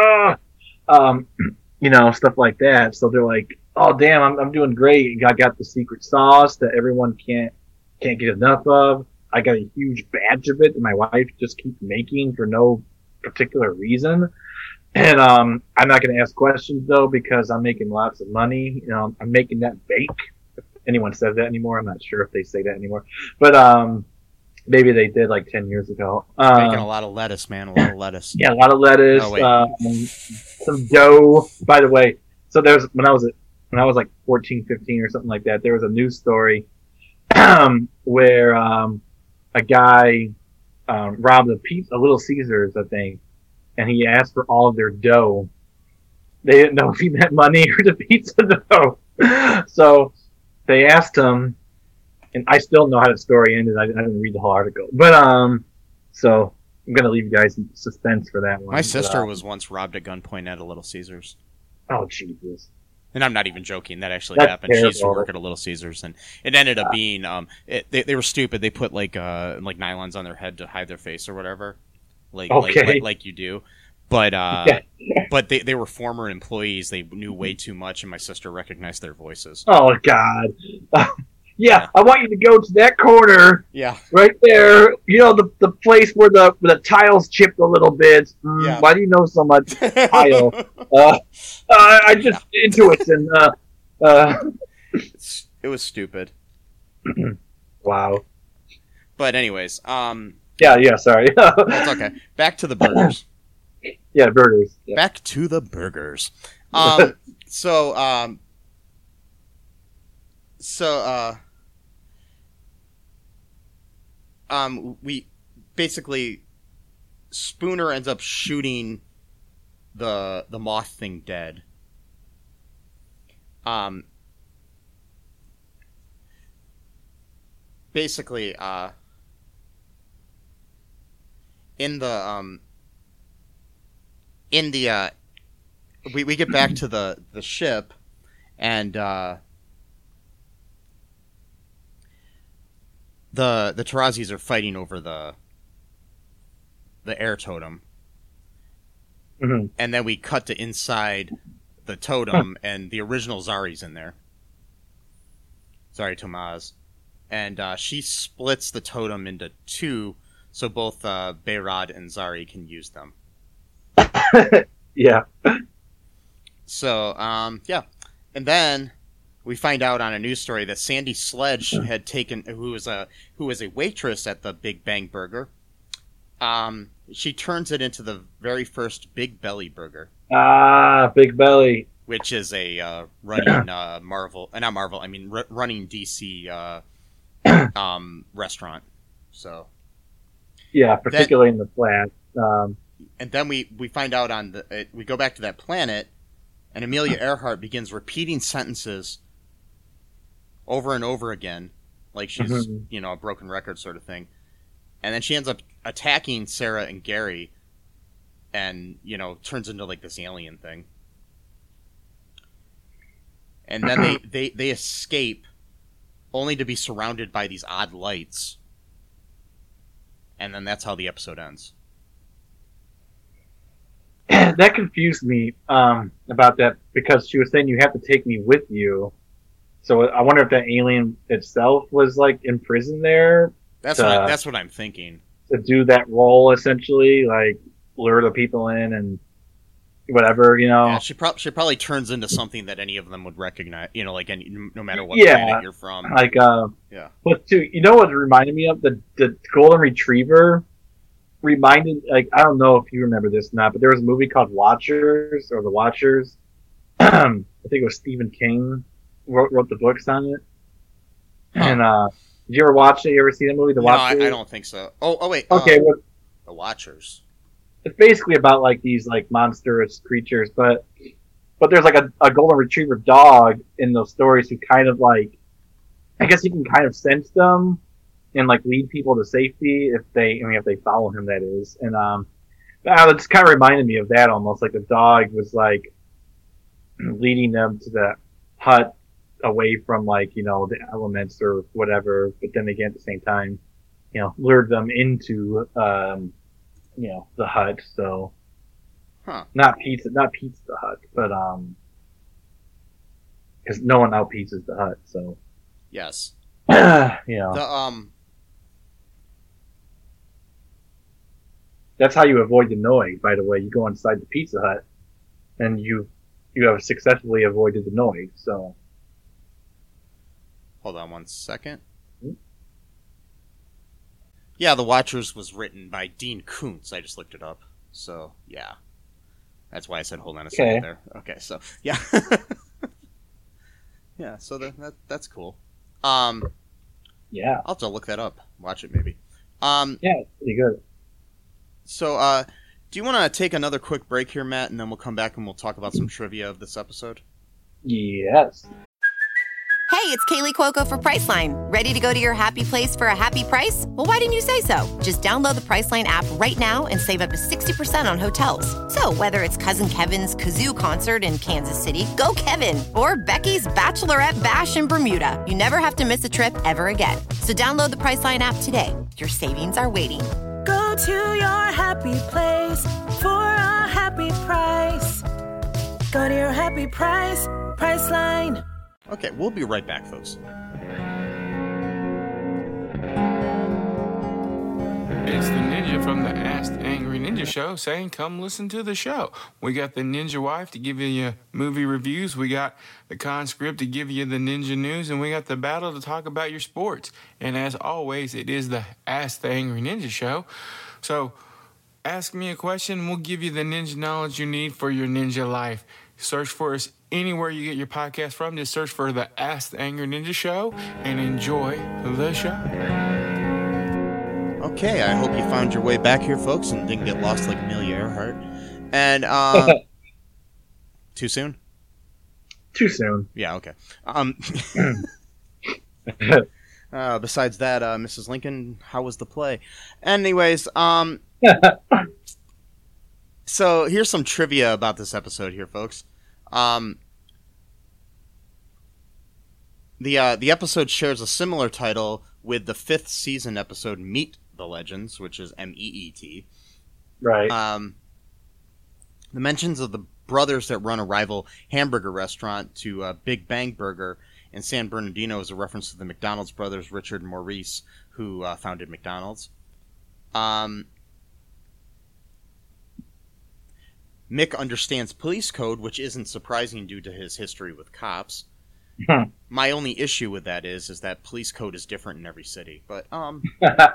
stuff like that. So they're like, oh damn, I'm doing great. I got the secret sauce that everyone can't get enough of. I got a huge batch of it that my wife just keeps making for no particular reason. And I'm not going to ask questions though because I'm making lots of money. I'm making that bake. If anyone says that anymore, I'm not sure if they say that anymore. But maybe they did like 10 years ago.
Making a lot of lettuce, man. A lot of lettuce.
Yeah, a lot of lettuce.
Oh, wait.
Some dough. By the way, so there's when I was like 14, 15 or something like that. There was a news story where a guy robbed a Little Caesars, I think, and he asked for all of their dough. They didn't know if he meant money or the pizza dough. So they asked him, and I still know how the story ended. I didn't read the whole article, but so I'm gonna leave you guys in suspense for that one.
My sister was once robbed at gunpoint at a Little Caesars.
Oh Jesus!
And I'm not even joking. That actually
That's
happened. She used to
terrible.
work at a Little Caesars, and it ended up being they were stupid. They put like nylons on their head to hide their face or whatever, like you do. But but they were former employees. They knew way too much, and my sister recognized their voices.
Oh God! Yeah, I want you to go to that corner
Yeah,
right there. The place where the tiles chipped a little bit.
Yeah.
Why do you know so much tile? I just intuition.
It was stupid.
Wow.
But anyways,
Yeah. Sorry.
that's okay. Back to the burgers.
Yeah, burgers. Yeah.
Back to the burgers. We basically Spooner ends up shooting the moth thing dead. Basically, we get back to the ship, and the Tarazis are fighting over the air totem.
Mhm.
And then we cut to inside the totem, and the original Zari's in there. Zari Tomaz. And she splits the totem into two, so both Behrad and Zari can use them.
Yeah.
So, yeah. And then we find out on a news story that Sandy Sledge had taken, who was a waitress at the Big Bang Burger. She turns it into the very first Big Belly Burger,
Big Belly.
which is a running running DC restaurant. So,
Yeah, particularly in the flat.
and then we find out we go back to that planet, and Amelia Earhart begins repeating sentences over and over again, like she's a broken record sort of thing. And then she ends up attacking Sarah and Gary, and turns into like this alien thing. And then they escape, only to be surrounded by these odd lights. And then that's how the episode ends.
That confused me about that, because she was saying you have to take me with you. So I wonder if that alien itself was like imprisoned there.
That's what I'm thinking.
To do that role, essentially, like lure the people in and whatever,
Yeah, she probably turns into something that any of them would recognize. Like no matter what planet you're from.
Like
yeah.
But too, what it reminded me of? The Golden Retriever reminded, like, I don't know if you remember this or not, but there was a movie called Watchers, or The Watchers. I think it was Stephen King wrote the books on it.
Huh.
And did you ever watch it? You ever see that movie, The Watchers?
No, I don't think so. Oh wait.
Okay,
The Watchers.
It's basically about like these like monstrous creatures, but there's like a golden retriever dog in those stories who kind of like, I guess you can kind of sense them and like lead people to safety if they follow him, that is. And it just kind of reminded me of that, almost like the dog was like leading them to the hut away from like the elements or whatever, but then again at the same time lured them into the hut. So not pizza the hut, but because no one out pizzas the hut. So
yes.
That's how you avoid the noise, by the way. You go inside the Pizza Hut and you have successfully avoided the noise. So
hold on one second. Yeah, The Watchers was written by Dean Koontz. I just looked it up. So, yeah. That's why I said hold on a second there. Okay, so, yeah. Yeah, so that's cool.
yeah.
I'll have to look that up. Watch it, maybe.
Yeah, it's pretty good.
So, do you want to take another quick break here, Matt, and then we'll come back and we'll talk about some trivia of this episode?
Yes.
Hey, it's Kaylee Cuoco for Priceline. Ready to go to your happy place for a happy price? Well, why didn't you say so? Just download the Priceline app right now and save up to 60% on hotels. So whether it's Cousin Kevin's Kazoo Concert in Kansas City, go Kevin, or Becky's Bachelorette Bash in Bermuda, you never have to miss a trip ever again. So download the Priceline app today. Your savings are waiting.
Go to your happy place for a happy price. Go to your happy price, Priceline.
Okay, we'll be right back, folks.
It's the Ninja from the Ask the Angry Ninja Show saying, come listen to the show. We got the Ninja Wife to give you your movie reviews. We got the Conscript to give you the Ninja News. And we got the Battle to talk about your sports. And as always, it is the Ask the Angry Ninja Show. So ask me a question, we'll give you the ninja knowledge you need for your ninja life. Search for us anywhere you get your podcast from. Just search for the Ask the Angry Ninja Show and enjoy the show.
Okay, I hope you found your way back here, folks, and didn't get lost like Amelia Earhart. And, too soon?
Too soon.
Yeah, okay. Besides that, Mrs. Lincoln, how was the play? Anyways, so here's some trivia about this episode here, folks. The episode shares a similar title with the 5th season episode Meet the Legends, which is MEET.
Right.
The mentions of the brothers that run a rival hamburger restaurant to Big Bang Burger in San Bernardino is a reference to the McDonald's brothers, Richard and Maurice, who founded McDonald's. Mick understands police code, which isn't surprising due to his history with cops. My only issue with that is that police code is different in every city. But, yeah.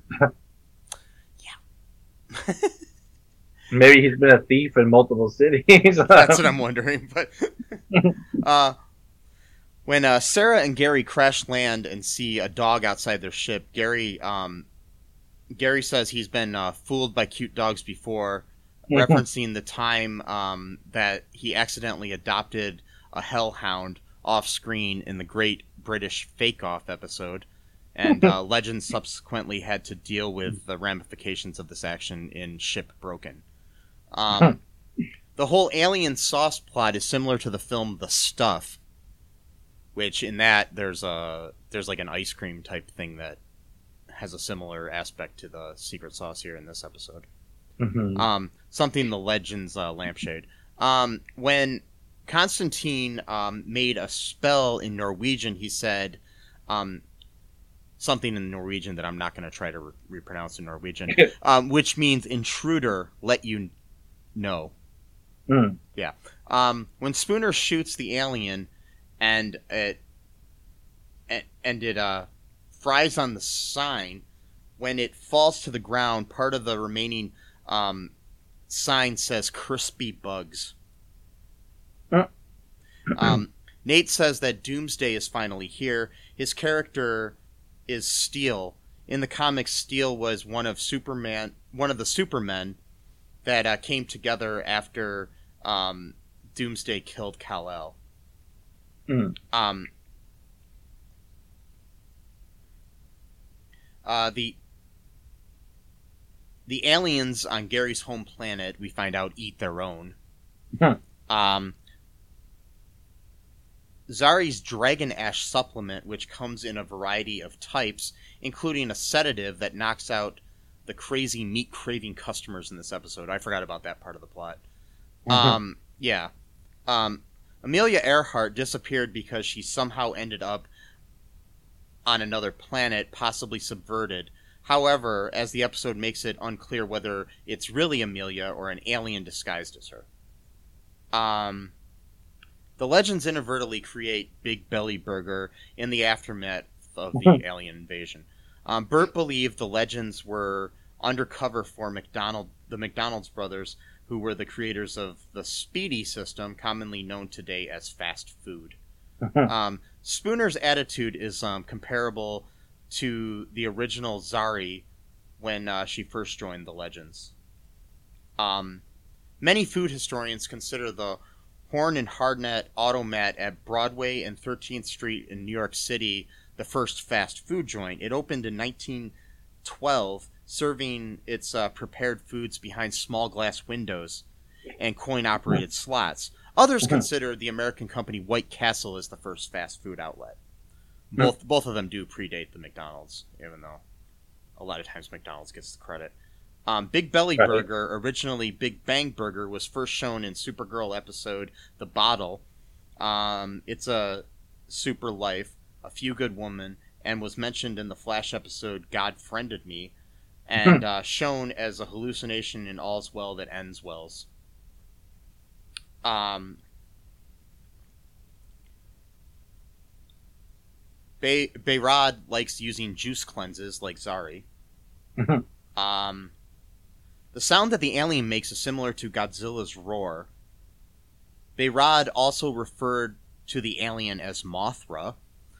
Maybe he's been a thief in multiple cities.
That's what I'm wondering. But when Sarah and Gary crash land and see a dog outside their ship, Gary says he's been fooled by cute dogs before, referencing the time that he accidentally adopted a hellhound off-screen in the Great British Fake Off episode, and Legends subsequently had to deal with the ramifications of this action in Ship Broken. The whole alien sauce plot is similar to the film The Stuff, which in that there's like an ice cream type thing that has a similar aspect to the secret sauce here in this episode.
Mm-hmm.
Something the Legends lampshade. When Constantine made a spell in Norwegian, he said something in Norwegian that I'm not going to try to repronounce in Norwegian, which means intruder, let you know.
Mm.
Yeah. When Spooner shoots the alien and it fries on the sign, when it falls to the ground, part of the remaining sign says crispy bugs. Nate says that Doomsday is finally here. His character is Steel. In the comics, Steel was one of the Supermen that came together after Doomsday killed Kal-El. The aliens on Gary's home planet, we find out, eat their own. Zari's Dragon Ash supplement, which comes in a variety of types, including a sedative that knocks out the crazy meat-craving customers in this episode. I forgot about that part of the plot. Yeah. Amelia Earhart disappeared because she somehow ended up on another planet, possibly subverted. However, as the episode makes it unclear whether it's really Amelia or an alien disguised as her. The Legends inadvertently create Big Belly Burger in the aftermath of the alien invasion. Bert believed the Legends were undercover for the McDonald's brothers, who were the creators of the Speedy system, commonly known today as fast food. Spooner's attitude is comparable to the original Zari when she first joined the Legends. Many food historians consider the Horn and Hardnett Automat at Broadway and 13th Street in New York City the first fast food joint. It opened in 1912, serving its prepared foods behind small glass windows and coin-operated slots. Others consider the American company White Castle as the first fast food outlet. Both of them do predate the McDonald's, even though a lot of times McDonald's gets the credit. Big Belly Burger, originally Big Bang Burger, was first shown in Supergirl episode The Bottle. It's a Super Life, A Few Good Woman, and was mentioned in the Flash episode God Friended Me, and shown as a hallucination in All's Well That Ends Wells. Behrad likes using juice cleanses like Zari. The sound that the alien makes is similar to Godzilla's roar. Behrad also referred to the alien as Mothra,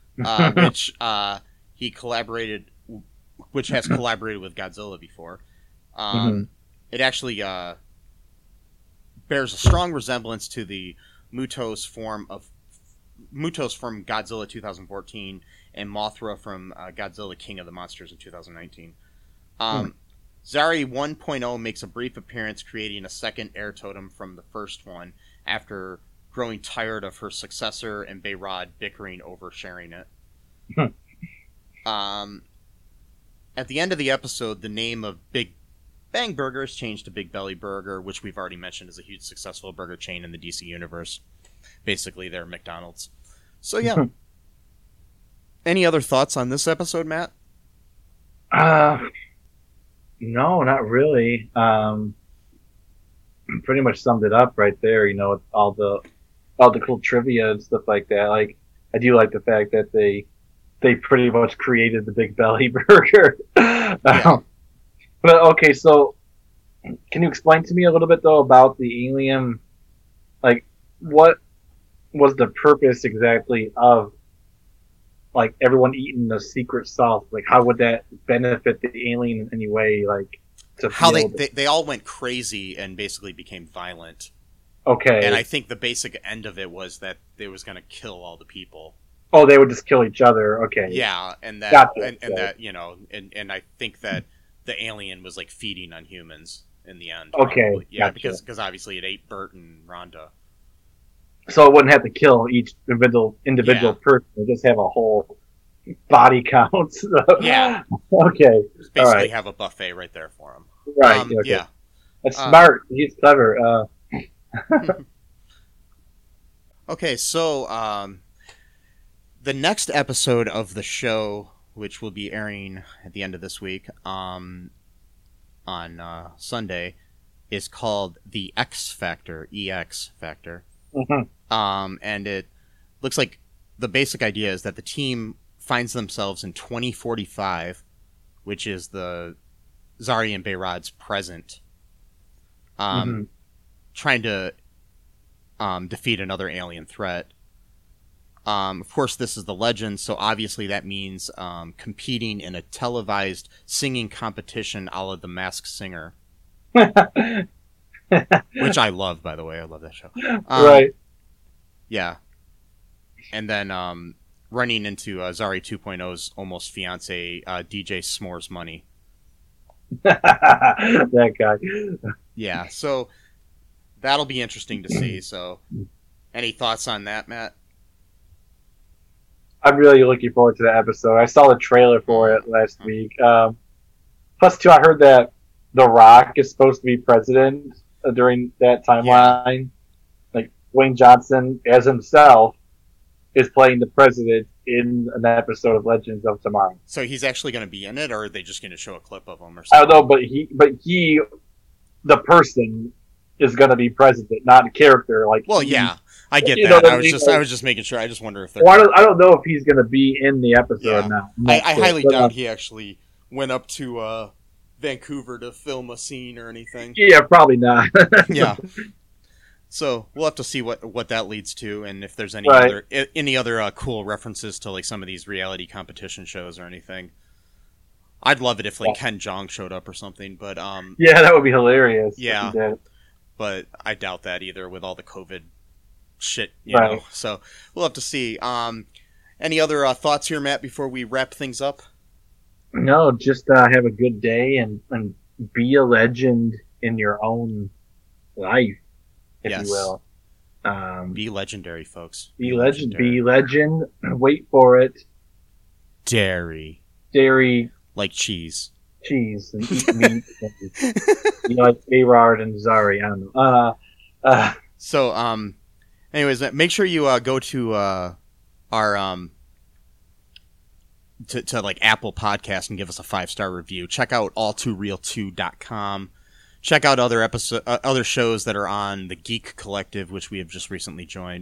which has collaborated with Godzilla before. It actually bears a strong resemblance to the Mutos from Godzilla 2014 and Mothra from Godzilla King of the Monsters in 2019. Zari 1.0 makes a brief appearance, creating a second air totem from the first one after growing tired of her successor and Behrad bickering over sharing it. At the end of the episode, the name of Big Bang Burger is changed to Big Belly Burger, which we've already mentioned is a huge successful burger chain in the DC universe. Basically, they're McDonald's. So, yeah. Any other thoughts on this episode, Matt?
No, not really. Pretty much summed it up right there. You know, all the cool trivia and stuff like that. Like, I do like the fact that they pretty much created the Big Belly Burger.
Yeah.
But okay, so can you explain to me a little bit though about the alien? Like, what was the purpose exactly of like everyone eating the secret sauce? Like, how would that benefit the alien in any way? Like, to
how
feel
they all went crazy and basically became violent.
Okay.
And I think the basic end of it was that they was going to kill all the people.
Oh, they would just kill each other. Okay.
Yeah, and that
Gotcha.
and that, you know, and I think that the alien was like feeding on humans in the end.
Okay.
Probably. Yeah,
Gotcha.
because obviously it ate Bert and Rhonda.
So it wouldn't have to kill each individual
Yeah.
person. It just have a whole body count.
Yeah.
Okay.
Just
All
basically
right.
have a buffet right there for him.
Right. Okay.
Yeah.
That's smart. He's clever.
Okay, so the next episode of the show, which will be airing at the end of this week on Sunday, is called The X Factor, EX Factor.
Mhm.
And it looks like the basic idea is that the team finds themselves in 2045, which is the Zari and Behrad's present, trying to defeat another alien threat. Of course, this is the legend, so obviously that means competing in a televised singing competition a la The Masked Singer, which I love, by the way. I love that show.
Right.
Yeah. And then running into Zari 2.0's almost fiance, DJ S'mores Money.
That guy.
Yeah, so that'll be interesting to see. So, any thoughts on that, Matt?
I'm really looking forward to that episode. I saw the trailer for it last week. Plus, too, I heard that The Rock is supposed to be president during that timeline. Like, Dwayne Johnson, as himself, is playing the president in an episode of Legends of Tomorrow.
So he's actually going to be in it, or are they just going to show a clip of him or
I don't
something?
know, but he, the person, is going to be president, not a character. Like,
Well, yeah, I get
You know
that.
what
I
I
was
mean?
just making sure. I just wonder if they're.
well, I don't know if he's going to be in the episode
Yeah.
now.
I highly
But,
doubt he actually went up to Vancouver to film a scene or anything.
Yeah, probably not.
Yeah. So we'll have to see what that leads to, and if there's any
Right.
other cool references to like some of these reality competition shows or anything. I'd love it if like Ken Jeong showed up or something, but
Yeah, that would be hilarious. if
Yeah.
he did.
but I doubt that either with all the COVID shit, you
Right.
know. So we'll have to see. Any other thoughts here, Matt, before we wrap things up?
No, just have a good day and be a legend in your own life, if
Yes.
you will.
Be legendary, folks.
Be legend. Be legend. Wait for it.
Dairy.
Dairy,
Like cheese.
cheese, and eat meat. And, you know, like Behrad and Zari. I don't know.
So, anyways, make sure you go to our to like Apple Podcast and give us a 5-star review. Check out all2real2.com. Check out other other shows that are on the Geek Collective, which we have just recently joined.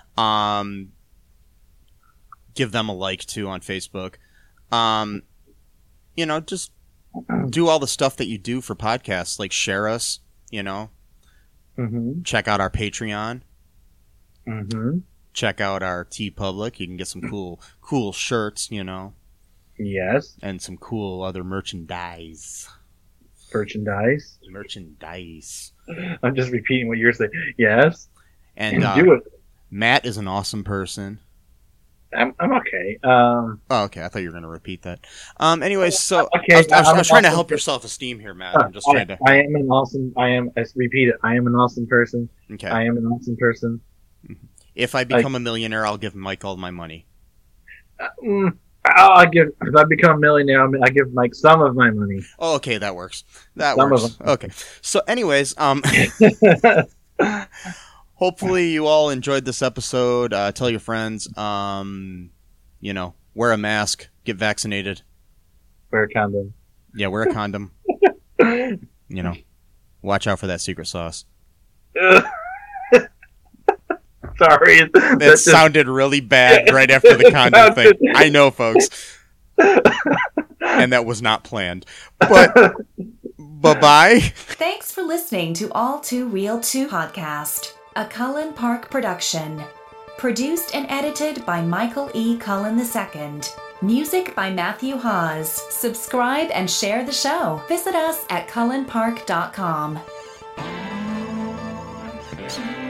Give them a like too on Facebook. You know, just do all the stuff that you do for podcasts, like share us. You know,
Mm-hmm.
check out our Patreon.
Mm-hmm.
Check out our TeePublic. You can get some cool shirts, you know,
Yes.
and some cool other merchandise.
Merchandise. I'm just repeating what you're saying. Yes.
And
Do it.
Matt is an awesome person.
I'm okay.
Oh, okay. I thought you were going to repeat that. Anyways, so
Okay,
I was trying to
I'm
help
awesome.
your self-esteem here, Matt. I'm just trying to.
I am an awesome. I repeat it. I am an awesome person.
Okay.
I am an awesome person.
If I become a millionaire, I'll give Mike all my money.
If I become a millionaire, I give Mike some of my money.
Oh, okay, that works. That
Some
works.
of them.
Okay. So, anyways, hopefully you all enjoyed this episode. Tell your friends. Wear a mask. Get vaccinated.
Wear a condom.
Yeah, wear a condom. Watch out for that secret sauce.
Sorry.
That sounded really bad right after the condom thing. I know, folks. And that was not planned. But bye-bye.
Thanks for listening to All Too Real 2 podcast, a Cullen Park production. Produced and edited by Michael E. Cullen II. Music by Matthew Hawes. Subscribe and share the show. Visit us at cullenpark.com.